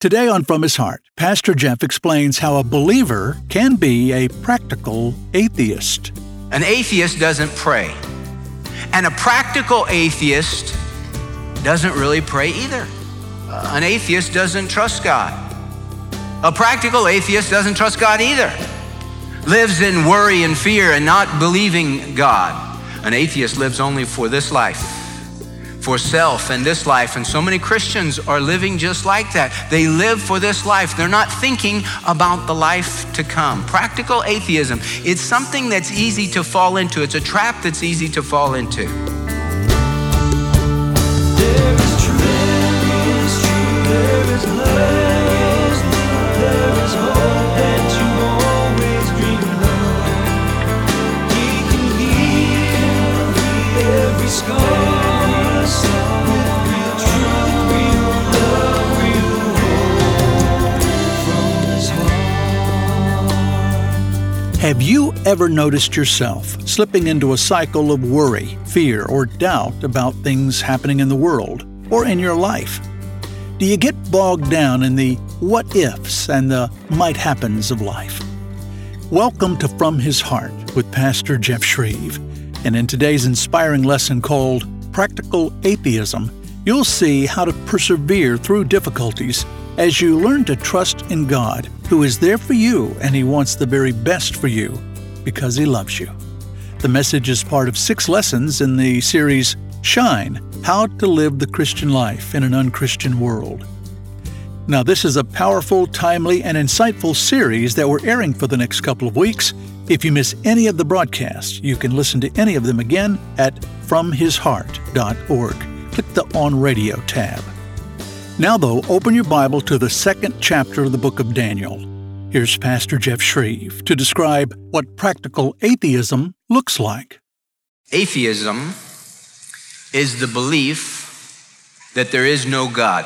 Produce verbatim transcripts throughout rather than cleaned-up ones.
Today on From His Heart, Pastor Jeff explains how a believer can be a practical atheist. An atheist doesn't pray. And a practical atheist doesn't really pray either. Uh, an atheist doesn't trust God. A practical atheist doesn't trust God either. Lives in worry and fear and not believing God. An atheist lives only for this life, for self and this life. And so many Christians are living just like that. They live for this life. They're not thinking about the life to come. Practical atheism, it's something that's easy to fall into. It's a trap that's easy to fall into. There is truth, there is truth, there is love, there is hope that you always dreamed of. He can heal every scar. Have you ever noticed yourself slipping into a cycle of worry, fear, or doubt about things happening in the world or in your life? Do you get bogged down in the what-ifs and the might-happens of life? Welcome to From His Heart with Pastor Jeff Shreve. And in today's inspiring lesson called Practical Atheism, you'll see how to persevere through difficulties as you learn to trust in God, who is there for you, and He wants the very best for you because He loves you. The message is part of six lessons in the series Shine, How to Live the Christian Life in an Unchristian World. Now, this is a powerful, timely, and insightful series that we're airing for the next couple of weeks. If you miss any of the broadcasts, you can listen to any of them again at from his heart dot org. Click the On Radio tab. Now, though, open your Bible to the second chapter of the book of Daniel. Here's Pastor Jeff Shreve to describe what practical atheism looks like. Atheism is the belief that there is no God.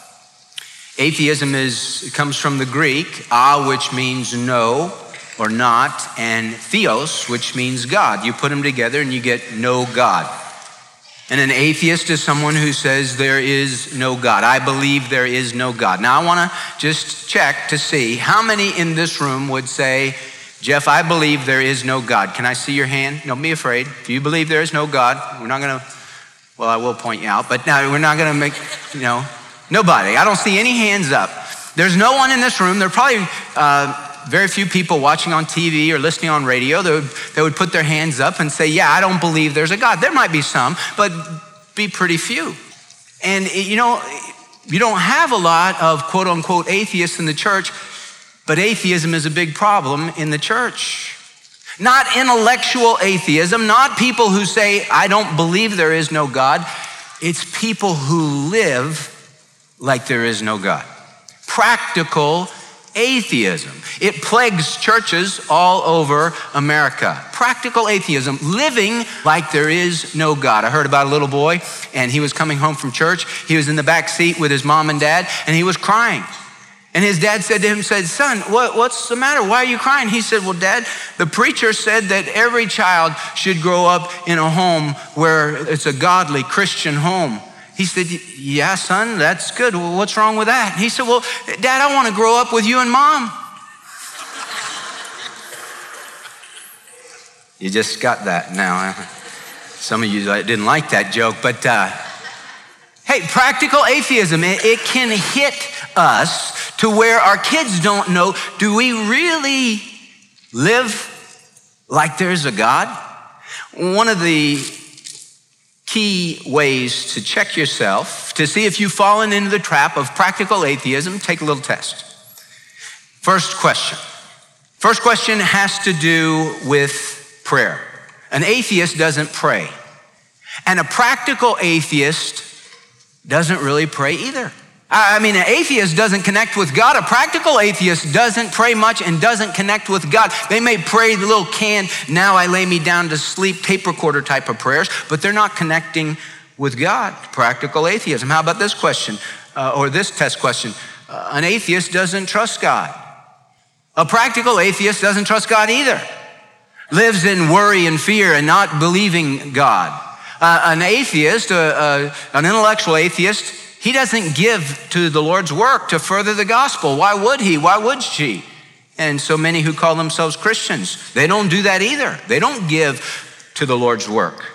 Atheism is comes from the Greek, a, which means no or not, and theos, which means God. You put them together and you get no God. And an atheist is someone who says there is no God. I believe there is no God. Now I want to just check to see how many in this room would say, Jeff, I believe there is no God. Can I see your hand? Don't be afraid. If you believe there is no God, we're not going to, well, I will point you out, but now we're not going to make, you know, nobody. I don't see any hands up. There's no one in this room. There are probably uh, very few people watching on T V or listening on radio that would, that would put their hands up and say, yeah, I don't believe there's a God. There might be some, but be pretty few. And you know, you don't have a lot of quote unquote atheists in the church, but atheism is a big problem in the church. Not intellectual atheism, not people who say, I don't believe there is no God. It's people who live like there is no God. Practical atheism. It plagues churches all over America. Practical atheism, living like there is no God. I heard about a little boy, and he was coming home from church. He was in the back seat with his mom and dad, and he was crying. And his dad said to him, said, son, what, what's the matter? Why are you crying? He said, well, Dad, the preacher said that every child should grow up in a home where it's a godly Christian home. He said, yeah, son, that's good. Well, what's wrong with that? He said, well, Dad, I want to grow up with you and Mom. You just got that now. Some of you didn't like that joke, but uh, hey, practical atheism, it, it can hit us to where our kids don't know, do we really live like there's a God? One of the key ways to check yourself, to see if you've fallen into the trap of practical atheism, take a little test. First question. First question has to do with prayer. An atheist doesn't pray. And a practical atheist doesn't really pray either. I mean, an atheist doesn't connect with God. A practical atheist doesn't pray much and doesn't connect with God. They may pray the little canned, now I lay me down to sleep, tape recorder type of prayers, but they're not connecting with God. Practical atheism. How about this question, uh, or this test question? Uh, an atheist doesn't trust God. A practical atheist doesn't trust God either. Lives in worry and fear and not believing God. Uh, an atheist, uh, uh, an intellectual atheist, he doesn't give to the Lord's work to further the gospel. Why would he? Why would she? And so many who call themselves Christians, they don't do that either. They don't give to the Lord's work.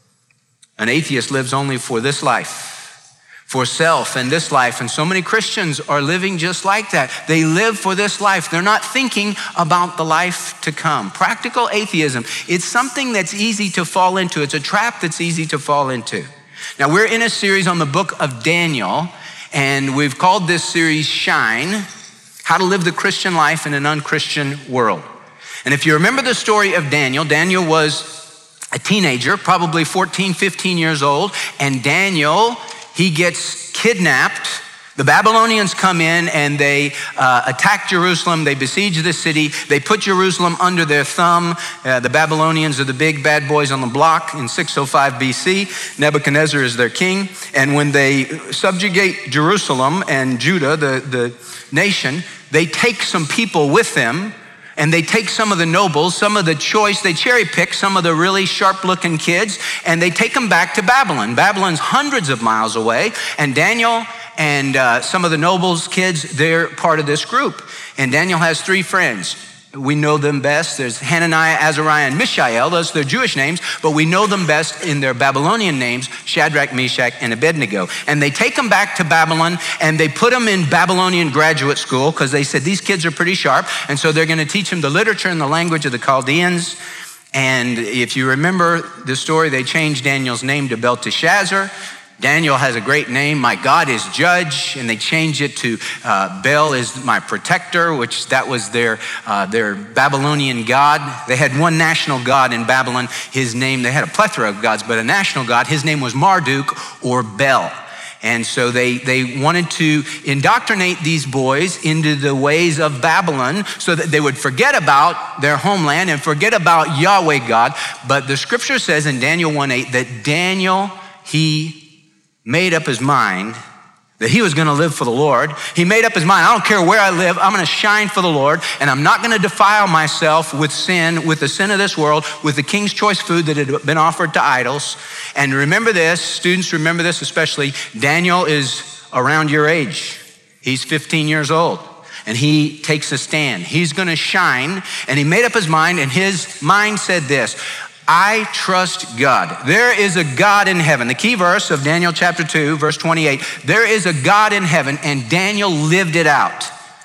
An atheist lives only for this life, for self and this life. And so many Christians are living just like that. They live for this life. They're not thinking about the life to come. Practical atheism, it's something that's easy to fall into. It's a trap that's easy to fall into. Now, we're in a series on the book of Daniel, and we've called this series Shine, How to Live the Christian Life in an Unchristian World. And if you remember the story of Daniel, Daniel was a teenager, probably fourteen, fifteen years old, and Daniel, he gets kidnapped. The Babylonians come in and they uh, attack Jerusalem. They besiege the city. They put Jerusalem under their thumb. Uh, the Babylonians are the big bad boys on the block in six oh five B C. Nebuchadnezzar is their king. And when they subjugate Jerusalem and Judah, the, the nation, they take some people with them. And they take some of the nobles, some of the choice, they cherry pick some of the really sharp looking kids, and they take them back to Babylon. Babylon's hundreds of miles away, and Daniel and uh, some of the nobles' kids, they're part of this group. And Daniel has three friends. We know them best. There's Hananiah, Azariah, and Mishael. Those are their Jewish names, but we know them best in their Babylonian names, Shadrach, Meshach, and Abednego. And they take them back to Babylon, and they put them in Babylonian graduate school because they said these kids are pretty sharp, and so they're going to teach them the literature and the language of the Chaldeans. And if you remember the story, they changed Daniel's name to Belteshazzar. Daniel has a great name, my God is judge, and they changed it to uh, Bel is my protector, which that was their uh, their Babylonian god. They had one national god in Babylon. His name, they had a plethora of gods, but a national god, his name was Marduk or Bel. And so they, they wanted to indoctrinate these boys into the ways of Babylon so that they would forget about their homeland and forget about Yahweh God. But the scripture says in Daniel one eight that Daniel, he made up his mind that he was gonna live for the Lord. He made up his mind, I don't care where I live, I'm gonna shine for the Lord, and I'm not gonna defile myself with sin, with the sin of this world, with the king's choice food that had been offered to idols. And remember this, students remember this especially, Daniel is around your age. He's fifteen years old, and he takes a stand. He's gonna shine, and he made up his mind, and his mind said this, I trust God. There is a God in heaven. The key verse of Daniel chapter two, verse twenty-eight, there is a God in heaven, and Daniel lived it out.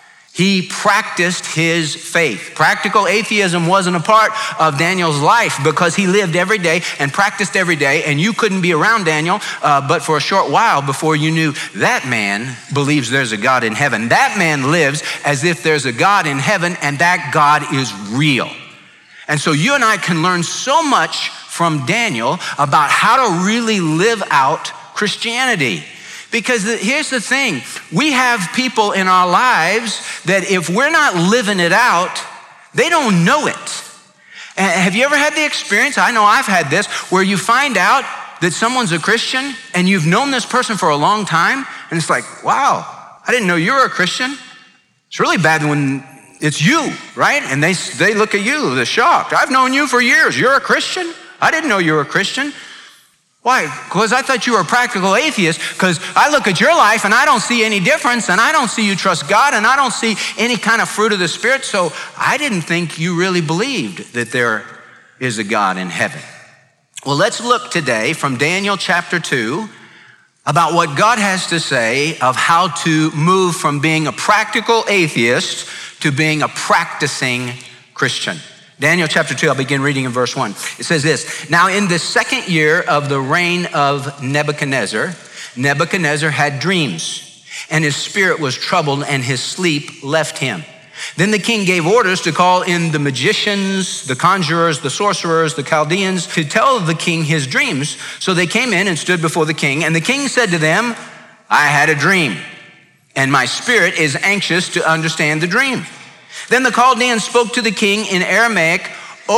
He practiced his faith. Practical atheism wasn't a part of Daniel's life because he lived every day and practiced every day, and you couldn't be around Daniel uh, but for a short while before you knew that man believes there's a God in heaven. That man lives as if there's a God in heaven, and that God is real. And so you and I can learn so much from Daniel about how to really live out Christianity. Because here's the thing, we have people in our lives that if we're not living it out, they don't know it. And have you ever had the experience, I know I've had this, where you find out that someone's a Christian and you've known this person for a long time, and it's like, wow, I didn't know you were a Christian. It's really bad when it's you, right? And they they look at you, they're shocked. I've known you for years. You're a Christian? I didn't know you were a Christian. Why? Because I thought you were a practical atheist, because I look at your life and I don't see any difference, and I don't see you trust God, and I don't see any kind of fruit of the Spirit, so I didn't think you really believed that there is a God in heaven. Well, let's look today from Daniel chapter two about what God has to say of how to move from being a practical atheist to being a practicing Christian. Daniel chapter two, I'll begin reading in verse one. It says this, now in the second year of the reign of Nebuchadnezzar, Nebuchadnezzar had dreams, and his spirit was troubled, and his sleep left him. Then the king gave orders to call in the magicians, the conjurers, the sorcerers, the Chaldeans, to tell the king his dreams. So they came in and stood before the king, and the king said to them, I had a dream, and my spirit is anxious to understand the dream. Then the Chaldeans spoke to the king in Aramaic,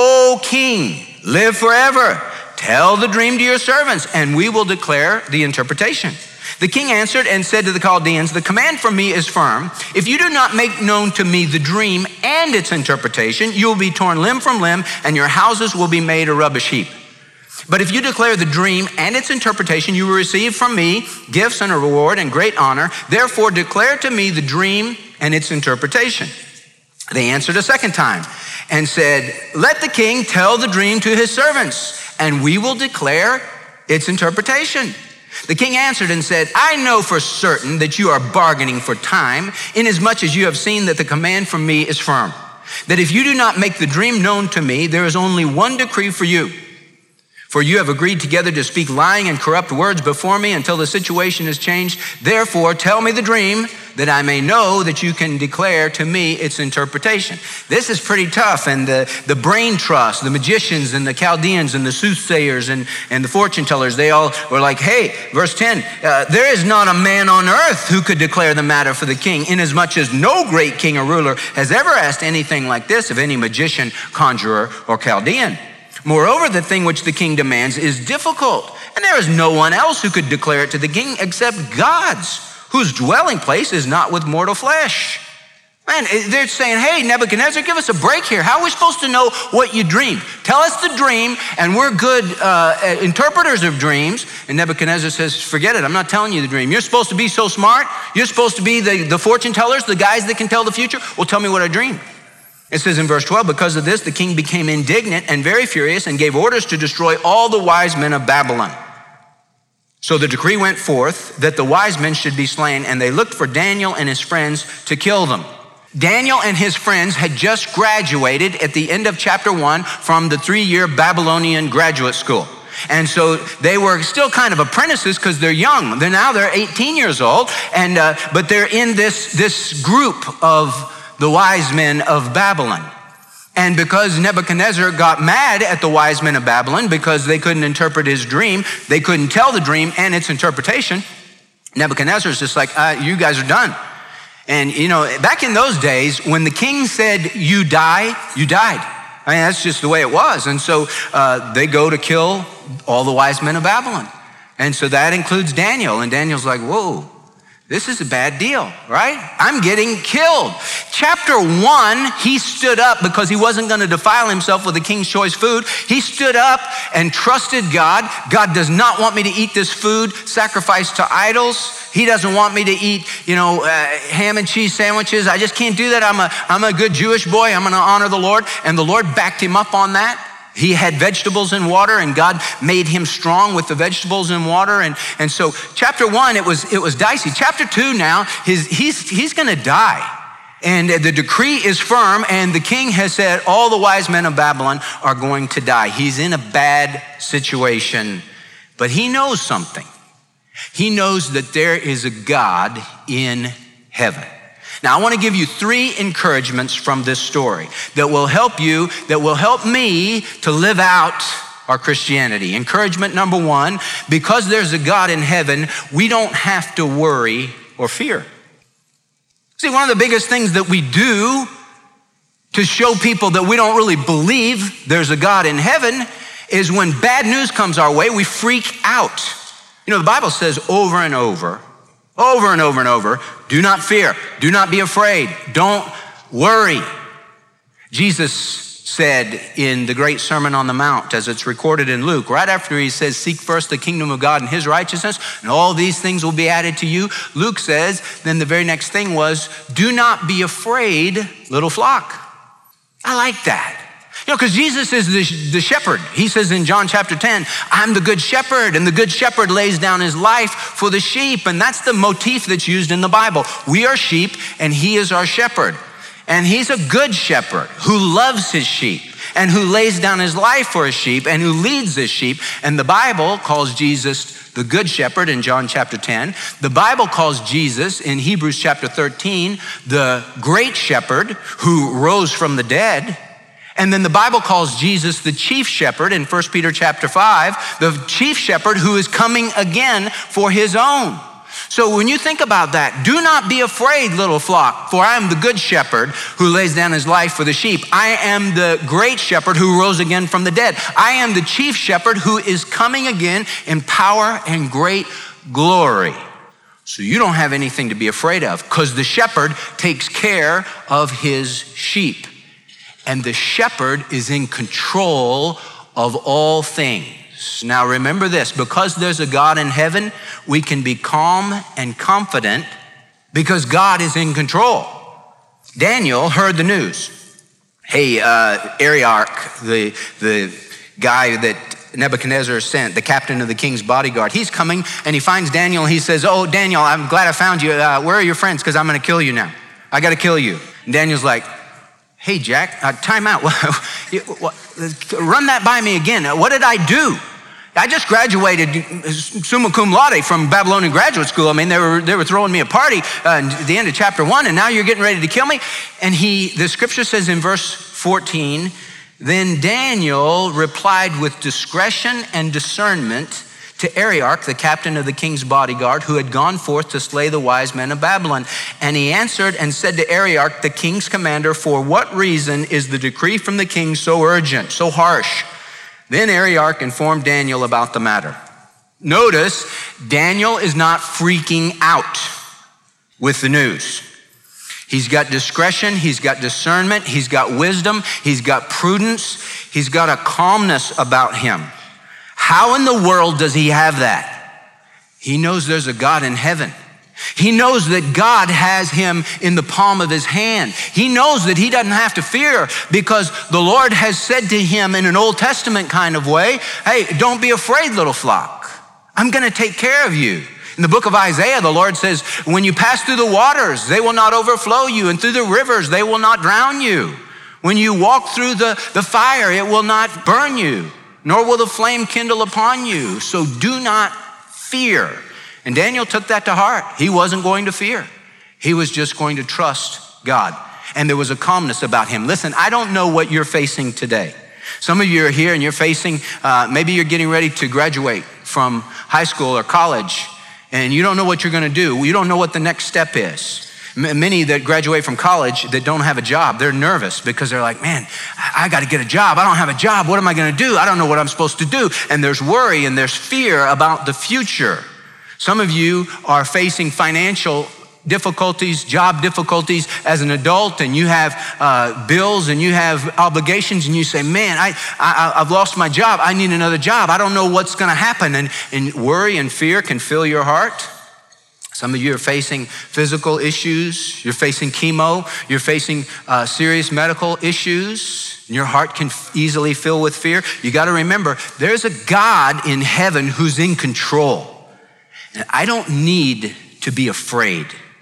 O king, live forever. Tell the dream to your servants, and we will declare the interpretation. The king answered and said to the Chaldeans, the command from me is firm. If you do not make known to me the dream and its interpretation, you will be torn limb from limb, and your houses will be made a rubbish heap. But if you declare the dream and its interpretation, you will receive from me gifts and a reward and great honor. Therefore, declare to me the dream and its interpretation." They answered a second time and said, "Let the king tell the dream to his servants, and we will declare its interpretation." The king answered and said, "I know for certain that you are bargaining for time, inasmuch as you have seen that the command from me is firm, that if you do not make the dream known to me, there is only one decree for you. For you have agreed together to speak lying and corrupt words before me until the situation is changed. Therefore, tell me the dream, that I may know that you can declare to me its interpretation." This is pretty tough, and the, the brain trust, the magicians and the Chaldeans and the soothsayers and, and the fortune tellers, they all were like, "Hey," verse ten, uh, "there is not a man on earth who could declare the matter for the king, inasmuch as no great king or ruler has ever asked anything like this of any magician, conjurer, or Chaldean. Moreover, the thing which the king demands is difficult, and there is no one else who could declare it to the king except God's, whose dwelling place is not with mortal flesh." Man, they're saying, "Hey, Nebuchadnezzar, give us a break here. How are we supposed to know what you dreamed? Tell us the dream, and we're good uh, interpreters of dreams." And Nebuchadnezzar says, "Forget it. I'm not telling you the dream. You're supposed to be so smart. You're supposed to be the, the fortune tellers, the guys that can tell the future. Well, tell me what I dreamed." It says in verse twelve, "Because of this, the king became indignant and very furious and gave orders to destroy all the wise men of Babylon. So the decree went forth that the wise men should be slain, and they looked for Daniel and his friends to kill them." Daniel and his friends had just graduated at the end of chapter one from the three-year Babylonian graduate school. And so they were still kind of apprentices because they're young. They're now they're eighteen years old, and uh, but they're in this, this group of the wise men of Babylon. And because Nebuchadnezzar got mad at the wise men of Babylon because they couldn't interpret his dream, they couldn't tell the dream and its interpretation, Nebuchadnezzar's just like, uh, "You guys are done." And you know, back in those days, when the king said, "You die," you died. I mean, that's just the way it was. And so uh, they go to kill all the wise men of Babylon. And so that includes Daniel. And Daniel's like, "Whoa, this is a bad deal, right? I'm getting killed." Chapter one, he stood up because he wasn't going to defile himself with the king's choice food. He stood up and trusted God. God does not want me to eat this food sacrificed to idols. He doesn't want me to eat, you know, uh, ham and cheese sandwiches. I just can't do that. I'm a, I'm a good Jewish boy. I'm going to honor the Lord. And the Lord backed him up on that. He had vegetables and water, and God made him strong with the vegetables and water. And, and so chapter one, it was, it was dicey. Chapter two now, his, he's, he's gonna die. And the decree is firm, and the king has said all the wise men of Babylon are going to die. He's in a bad situation, but he knows something. He knows that there is a God in heaven. Now, I want to give you three encouragements from this story that will help you, that will help me to live out our Christianity. Encouragement number one, because there's a God in heaven, we don't have to worry or fear. See, one of the biggest things that we do to show people that we don't really believe there's a God in heaven is when bad news comes our way, we freak out. You know, the Bible says over and over, over and over and over, do not fear, do not be afraid, don't worry. Jesus said in the great Sermon on the Mount, as it's recorded in Luke, right after he says, "Seek first the kingdom of God and his righteousness, and all these things will be added to you." Luke says, then the very next thing was, "Do not be afraid, little flock." I like that. You know, because Jesus is the, the shepherd. He says in John chapter ten, "I'm the good shepherd, and the good shepherd lays down his life for the sheep." And that's the motif that's used in the Bible. We are sheep, and he is our shepherd. And he's a good shepherd who loves his sheep and who lays down his life for his sheep and who leads his sheep. And the Bible calls Jesus the good shepherd in John chapter ten. The Bible calls Jesus in Hebrews chapter thirteen the great shepherd who rose from the dead. And then the Bible calls Jesus the chief shepherd in First Peter chapter five, the chief shepherd who is coming again for his own. So when you think about that, do not be afraid, little flock, for I am the good shepherd who lays down his life for the sheep. I am the great shepherd who rose again from the dead. I am the chief shepherd who is coming again in power and great glory. So you don't have anything to be afraid of because the shepherd takes care of his sheep. And the shepherd is in control of all things. news. Now remember this, because there's a God in heaven, we can be calm and confident because God is in control. Daniel heard the news. Hey, uh, Arioch, the, the guy that Nebuchadnezzar sent, the captain of the king's bodyguard, he's coming and he finds Daniel and he says, oh, Daniel, I'm glad I found you. Uh, where are your friends? Because I'm going to kill you now. I got to kill you. And Daniel's like, hey, Jack, uh, time out. Run that by me again. What did I do? I just graduated summa cum laude from Babylonian graduate school. I mean, they were, they were throwing me a party uh, at the end of chapter one, and now you're getting ready to kill me? And he, the scripture says in verse fourteen, then Daniel replied with discretion and discernment to Arioch, the captain of the king's bodyguard, who had gone forth to slay the wise men of Babylon. And he answered and said to Arioch, the king's commander, for what reason is the decree from the king so urgent, so harsh? Then Arioch informed Daniel about the matter. Notice, Daniel is not freaking out with the news. He's got discretion, he's got discernment, he's got wisdom, he's got prudence, he's got a calmness about him. How in the world does he have that? He knows there's a God in heaven. He knows that God has him in the palm of his hand. He knows that he doesn't have to fear because the Lord has said to him in an Old Testament kind of way, hey, don't be afraid, little flock. I'm going to take care of you. In the book of Isaiah, the Lord says, when you pass through the waters, they will not overflow you, and through the rivers, they will not drown you. When you walk through the, the fire, it will not burn you, nor will the flame kindle upon you. So do not fear. And Daniel took that to heart. He wasn't going to fear. He was just going to trust God. And there was a calmness about him. Listen, I don't know what you're facing today. Some of you are here and you're facing, uh, maybe you're getting ready to graduate from high school or college, and you don't know what you're going to do. You don't know what the next step is. M- many that graduate from college that don't have a job, they're nervous because they're like, man, I, I got to get a job. I don't have a job. What am I going to do? I don't know what I'm supposed to do. And there's worry and there's fear about the future. Some of you are facing financial difficulties, job difficulties as an adult, and you have uh, bills and you have obligations, and you say, man, I, I, I've lost my job. I need another job. I don't know what's going to happen. And, and worry and fear can fill your heart. Some of you are facing physical issues. You're facing chemo. You're facing uh, serious medical issues. And your heart can easily fill with fear. You got to remember, there's a God in heaven who's in control. And I don't need to be afraid.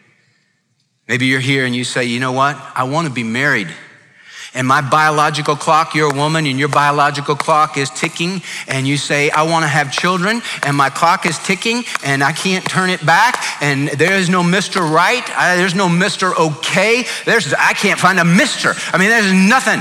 Maybe you're here and you say, you know what? I want to be married. And my biological clock, you're a woman and your biological clock is ticking. And you say, I want to have children and my clock is ticking and I can't turn it back. And there is no Mister Right. I, there's no Mister Okay. There's, I can't find a Mister I mean, there's nothing.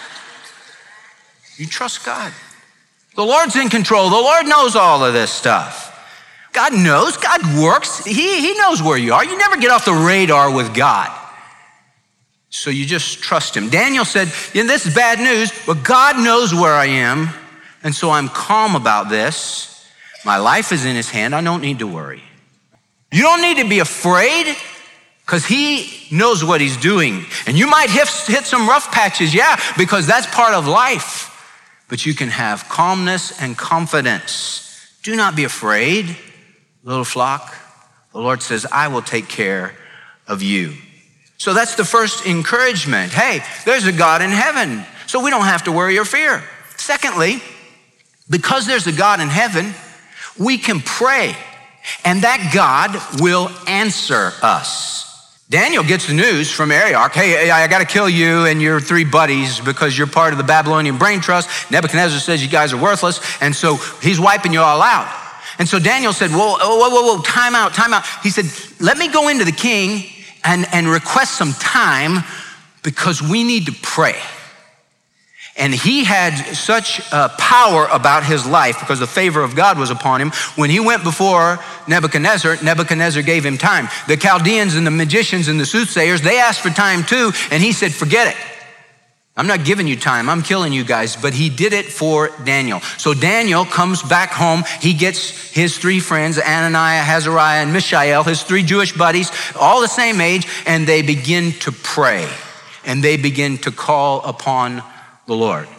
You trust God. The Lord's in control. The Lord knows all of this stuff. God knows, God works. He, he knows where you are. You never get off the radar with God. So you just trust him. Daniel said, yeah, this is bad news, but God knows where I am. And so I'm calm about this. My life is in his hand. I don't need to worry. You don't need to be afraid because he knows what he's doing. And you might hit, hit some rough patches, yeah, because that's part of life. But you can have calmness and confidence. Do not be afraid. Little flock, the Lord says, I will take care of you. So that's the first encouragement. Hey, there's a God in heaven, so we don't have to worry or fear. Secondly, because there's a God in heaven, we can pray, and that God will answer us. Daniel gets the news from Arioch, hey, I got to kill you and your three buddies because you're part of the Babylonian brain trust. Nebuchadnezzar says you guys are worthless, and so he's wiping you all out. And so Daniel said, whoa, whoa, whoa, whoa, time out, time out. He said, let me go into the king and, and request some time because we need to pray. And he had such uh, power about his life because the favor of God was upon him. When he went before Nebuchadnezzar, Nebuchadnezzar gave him time. The Chaldeans and the magicians and the soothsayers, they asked for time too, and he said, forget it. I'm not giving you time, I'm killing you guys, but he did it for Daniel. So Daniel comes back home, he gets his three friends, Ananiah, Azariah, and Mishael, his three Jewish buddies, all the same age, and they begin to pray, and they begin to call upon the Lord.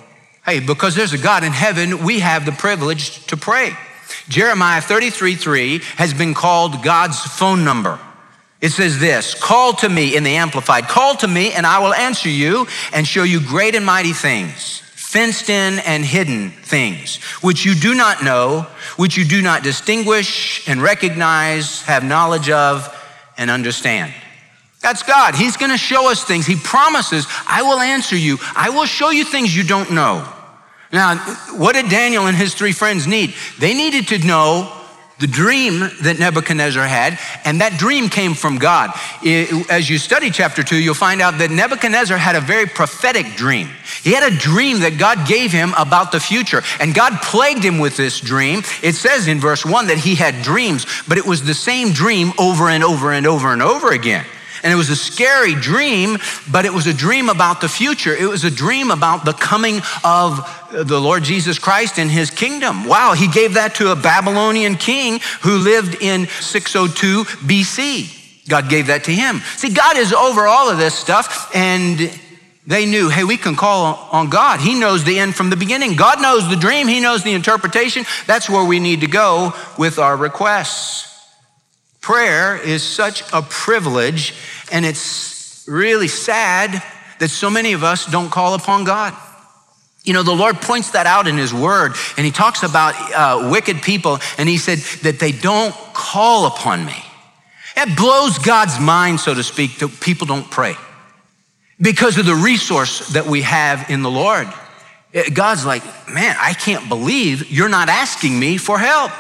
Hey, because there's a God in heaven, we have the privilege to pray. Jeremiah thirty-three three has been called God's phone number. It says this, call to me in the Amplified, call to me and I will answer you and show you great and mighty things, fenced in and hidden things, which you do not know, which you do not distinguish and recognize, have knowledge of, and understand. That's God. He's gonna show us things. He promises, I will answer you. I will show you things you don't know. Now, what did Daniel and his three friends need? They needed to know the dream that Nebuchadnezzar had, and that dream came from God. As you study chapter two, you'll find out that Nebuchadnezzar had a very prophetic dream. He had a dream that God gave him about the future, and God plagued him with this dream. It says in verse one that he had dreams, but it was the same dream over and over and over and over again. And it was a scary dream, but it was a dream about the future. It was a dream about the coming of the Lord Jesus Christ and his kingdom. Wow, he gave that to a Babylonian king who lived in six oh two B C. God gave that to him. See, God is over all of this stuff, and they knew, hey, we can call on God. He knows the end from the beginning. God knows the dream. He knows the interpretation. That's where we need to go with our requests. Prayer is such a privilege, and it's really sad that so many of us don't call upon God. You know, the Lord points that out in his word, and he talks about uh, wicked people, and he said that they don't call upon me. It blows God's mind, so to speak, that people don't pray because of the resource that we have in the Lord. God's like, man, I can't believe you're not asking me for help.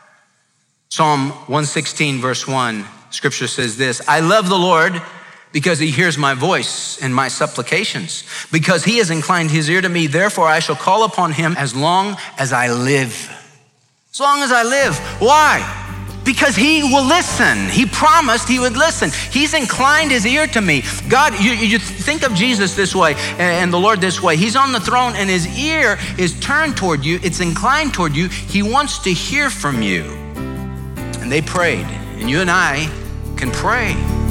Psalm one sixteen verse one, scripture says this, I love the Lord because he hears my voice and my supplications. Because he has inclined his ear to me, therefore I shall call upon him as long as I live. As long as I live. Why? Because he will listen. He promised he would listen. He's inclined his ear to me. God, you, you think of Jesus this way and the Lord this way. He's on the throne and his ear is turned toward you. It's inclined toward you. He wants to hear from you. And they prayed, and you and I can pray.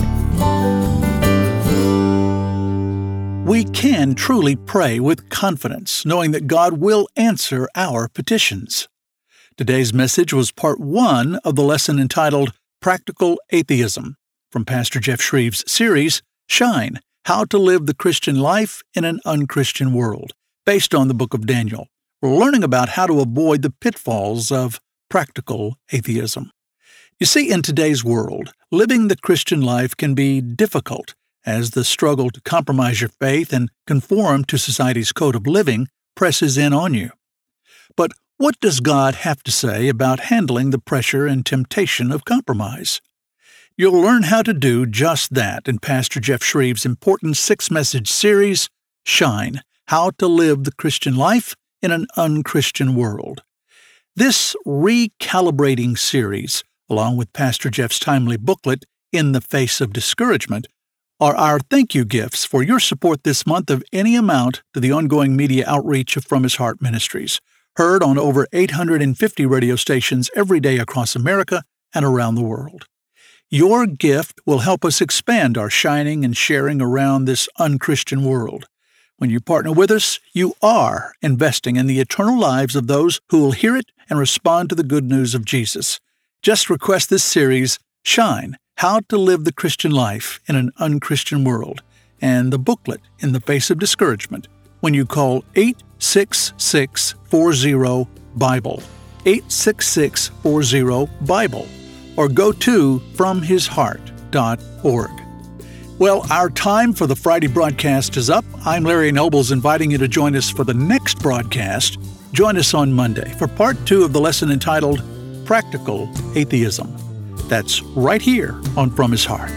We can truly pray with confidence, knowing that God will answer our petitions. Today's message was part one of the lesson entitled Practical Atheism from Pastor Jeff Shreve's series, Shine, How to Live the Christian Life in an Unchristian World, based on the book of Daniel. We're learning about how to avoid the pitfalls of practical atheism. You see, in today's world, living the Christian life can be difficult as the struggle to compromise your faith and conform to society's code of living presses in on you. But what does God have to say about handling the pressure and temptation of compromise? You'll learn how to do just that in Pastor Jeff Shreve's important six-message series, Shine, How to Live the Christian Life in an Unchristian World. This recalibrating series, along with Pastor Jeff's timely booklet, In the Face of Discouragement, are our thank you gifts for your support this month of any amount to the ongoing media outreach of From His Heart Ministries, heard on over eight hundred fifty radio stations every day across America and around the world. Your gift will help us expand our shining and sharing around this unchristian world. When you partner with us, you are investing in the eternal lives of those who will hear it and respond to the good news of Jesus. Just request this series, Shine, How to Live the Christian Life in an Unchristian World, and the booklet, In the Face of Discouragement, when you call eight six six, four zero, BIBLE, eight six six, four zero, BIBLE, or go to from his heart dot org. Well, our time for the Friday broadcast is up. I'm Larry Nobles, inviting you to join us for the next broadcast. Join us on Monday for part two of the lesson entitled Practical Atheism. That's right here on From His Heart.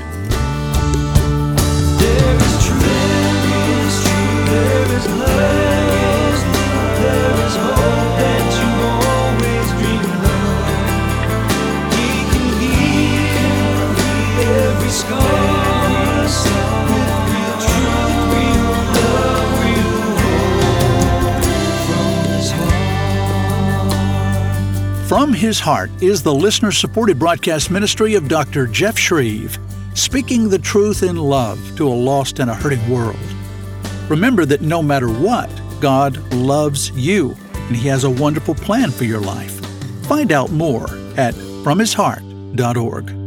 There is truth, there is truth, there is love, there is hope that you always dreamed of. He can heal every scar, with real truth, real love, real hope from His heart. From His Heart is the listener-supported broadcast ministry of Doctor Jeff Shreve, speaking the truth in love to a lost and a hurting world. Remember that no matter what, God loves you, and He has a wonderful plan for your life. Find out more at from his heart dot org.